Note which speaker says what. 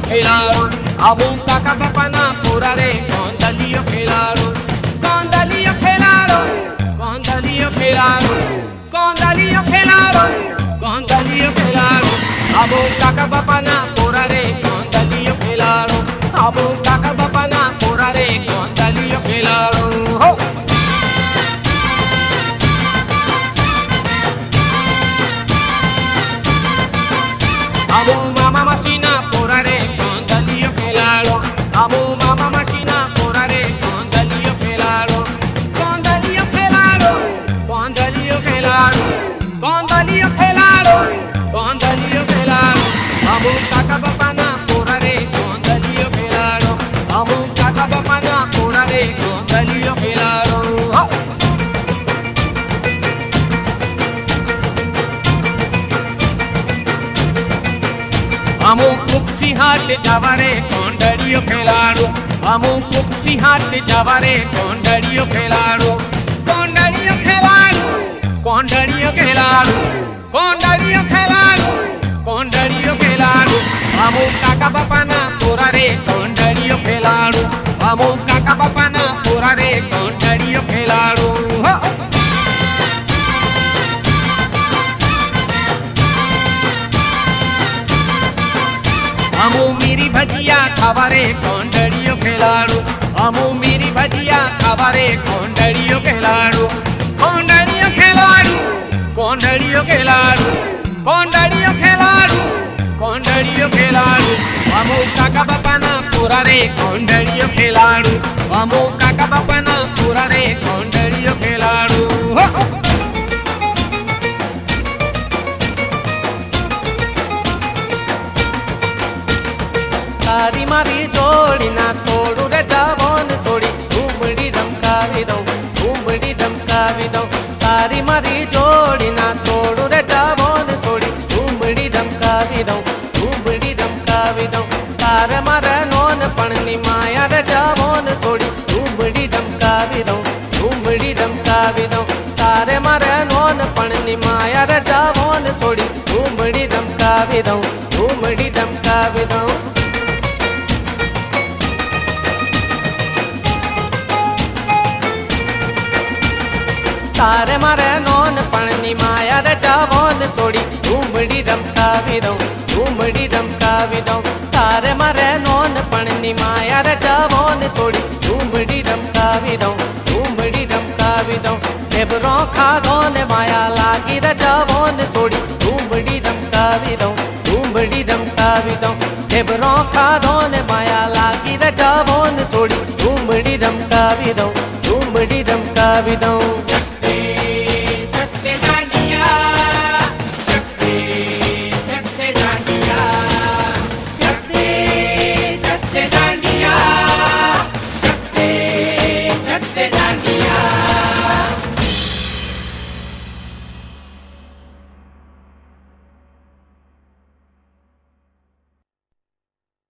Speaker 1: खेलाड़ो अबू काका बापाना पूरा रे गोंदलियो खेलाड़ो गोंदलियो खेलाड़ो गोंदलियो खेलाड़ो गोंदलियो खेलाड़ो गोंदलियो खेलाड़ो अबू काका बापाना पूरा रे गोंदलियो खेलाड़ो अबू काका बापाना पूरा रे गोंदलियो खेलाड़ो हो अबू मामा मशीना पूरा रे गोंदलियो खेलाड़ो अबू मामा मशीना पूरा रे गोंदलियो खेलाड़ो गोंदलियो खेलाड़ो गोंदलियो खेलाड़ो गोंदलियो खेलाड़ो गोंदलियो खेलाड़ो अबू काका बापाना पूरा रे गोंदलियो खेलाड़ो अबू काका बापाना पूरा रे गोंदलियो खेलाड़ो हो अमु कुप्सी हाट जावारे कोंडड़ियो खेलाड़ो अमु कुप्सी हाट जावारे कोंडड़ियो खेलाड़ो कोंडड़ियो खेलाड़ो कोंडड़ियो खेलाड़ो कोंडड़ियो खेलाड़ो कोंडड़ियो खेलाड़ो अमु काका बापाना पूरा रे कोंडड़ियो खेलाड़ो अमु काका बापाना पूरा रे कोंडड़ियो खेलाड़ो हो अमू मेरी भजिया खावारे कोंडड़ियो खेलाड़ो अमू मेरी भजिया खावारे कोंडड़ियो खेलाड़ो कोंडड़ियो खेलाड़ो कोंडड़ियो खेलाड़ो कोंडड़ियो खेलाड़ो कोंडड़ियो खेलाड़ो अमू काका बापाना पूरा रे कोंडड़ियो खेलाड़ो अमू काका बापाना पूरा रे कोंडड़ियो खेलाड़ो तारी मारी जोड़ी ना तोड़ू रे जावन सोड़ी घूमड़ी धमकावी दो घूमड़ी धमकावी दो तारी मारी जोड़ी ना तोड़ू रे जावन सोड़ी घूमड़ी धमकावी दो घूमड़ी धमकावी दो तार मारे नोन पणनी माया रे जावन सोड़ी घूमड़ी धमकावी दो घूमड़ी धमकावी दो तारे मारे नोन पणनी माया रे जावन सोड़ी घूमड़ी धमकावी दो घूमड़ी धमकावी दो तारे मारे नोन पणनी माया रे जावन सोड़ी घूमड़ी धमकावी दो घूमड़ी धमकावी दो तारे मारे नोन पणनी माया रे जावन सोड़ी घूमड़ी धमकावी दो घूमड़ी धमकावी दो देवरो खाधो ने माया लागी रे जावन सोड़ी घूमड़ी धमकावी दो घूमड़ी धमकावी दो देवरो खाधो ने माया लागी रे जावन सोड़ी घूमड़ी धमकावी दो घूमड़ी धमकावी दो